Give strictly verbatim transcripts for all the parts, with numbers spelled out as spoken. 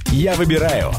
Я выбираю.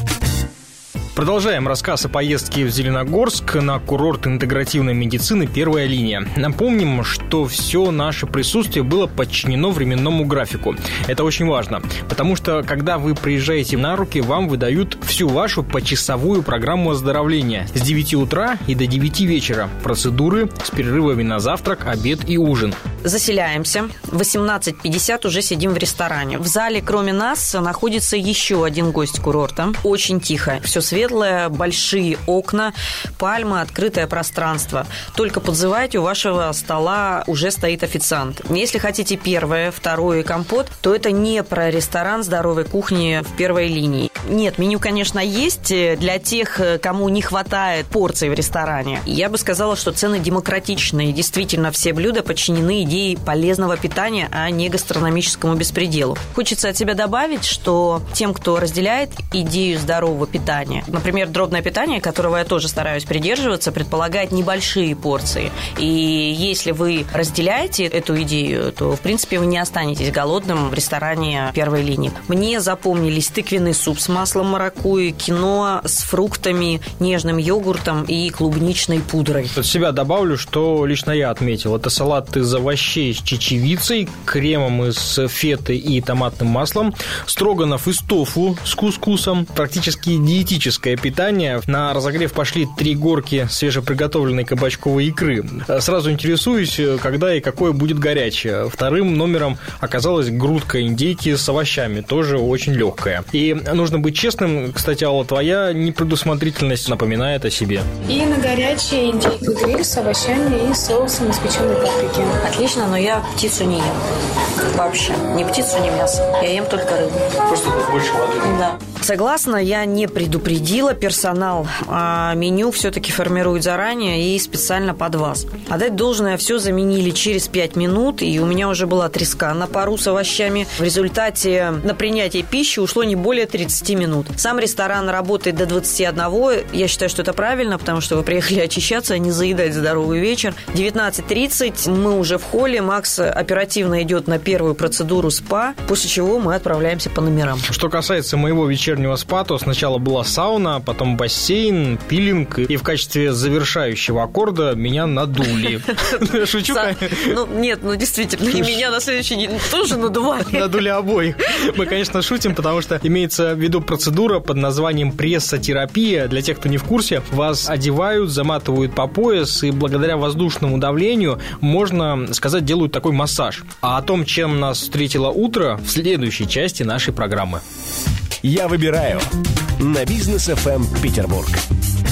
Продолжаем рассказ о поездке в Зеленогорск на курорт интегративной медицины «Первая линия». Напомним, что все наше присутствие было подчинено временному графику. Это очень важно, потому что, когда вы приезжаете на руки, вам выдают всю вашу почасовую программу оздоровления с девяти утра и до девяти вечера. Процедуры с перерывами на завтрак, обед и ужин. Заселяемся. В восемнадцать пятьдесят уже сидим в ресторане. В зале, кроме нас, находится еще один гость курорта. Очень тихо. Все светлое, большие окна, пальмы, открытое пространство. Только подзывайте, у вашего стола уже стоит официант. Если хотите первое, второе и компот, то это не про ресторан здоровой кухни в «Первой линии». Нет, меню, конечно, есть для тех, кому не хватает порций в ресторане. Я бы сказала, что цены демократичные. Действительно, все блюда подчинены идее полезного питания, а не гастрономическому беспределу. Хочется от себя добавить, что тем, кто разделяет идею здорового питания, например, дробное питание, которого я тоже стараюсь придерживаться, предполагает небольшие порции. И если вы разделяете эту идею, то, в принципе, вы не останетесь голодным в ресторане «Первой линии». Мне запомнились тыквенный суп с маслом маракуйи, киноа с фруктами, нежным йогуртом и клубничной пудрой. От себя добавлю, что лично я отметил. Это салат из овощей с чечевицей, кремом из феты и томатным маслом, строганов из тофу с кускусом, практически диетическое питание. На разогрев пошли три горки свежеприготовленной кабачковой икры. Сразу интересуюсь, когда и какое будет горячее. Вторым номером оказалась грудка индейки с овощами, тоже очень легкая. И нужно быть честным, кстати, Алла, твоя непредусмотрительность напоминает о себе. И на горячее индейку гриль с овощами и соусом из печеной паприки. Отлично, но я птицу не ем. Вообще. Ни птицу, ни мясо. Я ем только рыбу. Просто больше воды. Да. Согласна, я не предупредила персонал, а меню все-таки формируют заранее и специально под вас. Отдать должное, все заменили через пять минут, и у меня уже была треска на пару с овощами. В результате на принятие пищи ушло не более тридцати минут. Сам ресторан работает до двадцати одного. Я считаю, что это правильно, потому что вы приехали очищаться, а не заедать здоровый вечер. девятнадцать тридцать мы уже в холле. Макс оперативно идет на первую процедуру СПА, после чего мы отправляемся по номерам. Что касается моего вечернего спа, то сначала была сауна, потом бассейн, пилинг, и в качестве завершающего аккорда меня надули. Шучу, конечно. Ну, нет, ну действительно, и меня на следующий день тоже надували. Надули обоих. Мы, конечно, шутим, потому что имеется в виду процедура под названием прессотерапия. Для тех, кто не в курсе, вас одевают, заматывают по пояс, и благодаря воздушному давлению, можно сказать, делают такой массаж. А о том, чем нас встретило утро, в следующей части нашей программы. Я выбираю на Бизнес эф эм Петербург.